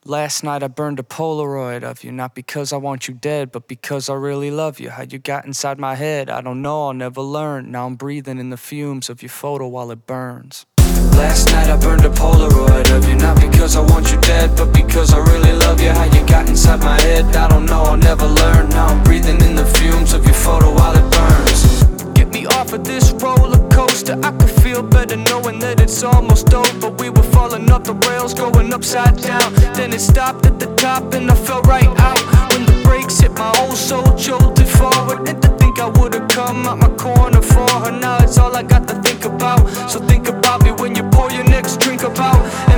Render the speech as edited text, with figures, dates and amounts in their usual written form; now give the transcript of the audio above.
Last night I burned a Polaroid of you, not because I want you dead, but because I really love you. How you got inside my head, I don't know, I'll never learn. Now I'm breathing in the fumes of your photo while it burns. Last night I burned a Polaroid of you, not because I want you dead, but because I really love you. How you got inside my head, I don't know, I'll never learn. Now I'm breathing in the fumes of your photo while it burns. Get me off of this roller coaster, I could feel better knowing that it's almost over. We were falling off the rails, going upside down. Then it stopped at the top and I fell right out. When the brakes hit, my whole soul jolted forward. And to think I would've come out my corner for her. Now it's all I got to think about. So think about me when you pour your next drink about.